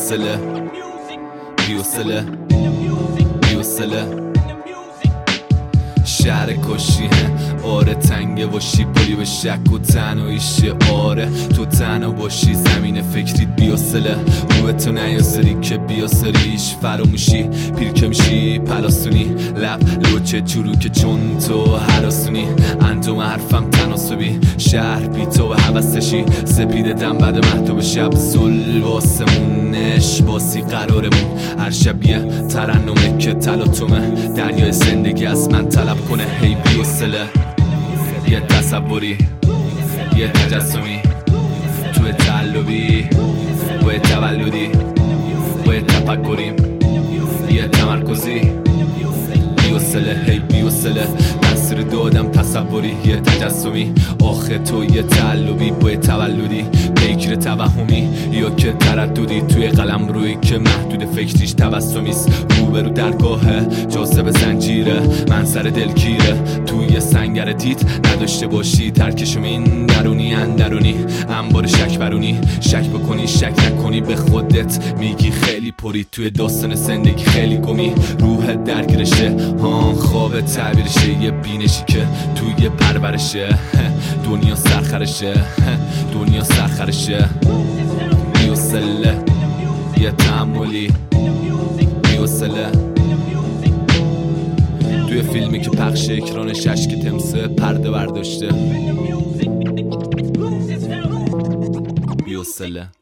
بی‌حوصله بی‌حوصله بی‌حوصله شهر کشیه آره تنگه باشی بری به شک و تنهاییشه آره تو تنها باشی زمین فکری بی‌حوصله روی تو نیاسری که بیاسریش فراموشی پیر که میشی پلاسونی لب لوچه چروکه چون تو هراسونی انجام حرفم تناسبی شهر بی تو به حوستشی سپیده دم بعد مهتاب شب سل واسمونش باسی قرارمون هر شب یه ترنمه که تلاطمه دریای زندگی از من طلب کنه هی بی‌حوصله یه تصوری یه تجسمی توی تعلبی با یه تولدی با یه تفکریم یه تمرکزی بی‌حوصله هی بی‌حوصله تاثیر دادم تصوری یه تجسمی آخه تو یه تعلبی با یه تولدی پیگیر توهمی یا که ترددی توی قلم روی که محدود فکریش تبسمیست روبرو درگاهه جاذبه زنجیره منظر دلگیره توی سنگر دید نداشته باشی ترکشم این درونی اندرونی انبار شک برونی شک بکنی شک نکنی به خودت میگی خیلی پری توی داستان زندگی خیلی گمی روح درگیرشه خواب تعبیرشه یه بینشی که توی پرورشه دنیا سرخرشه دنیا سرخرشه بی‌حوصله یه تأملی بی‌حوصله توی فیلمی که پخش اکرانش اشک تمسه پرده برداشته بی‌حوصله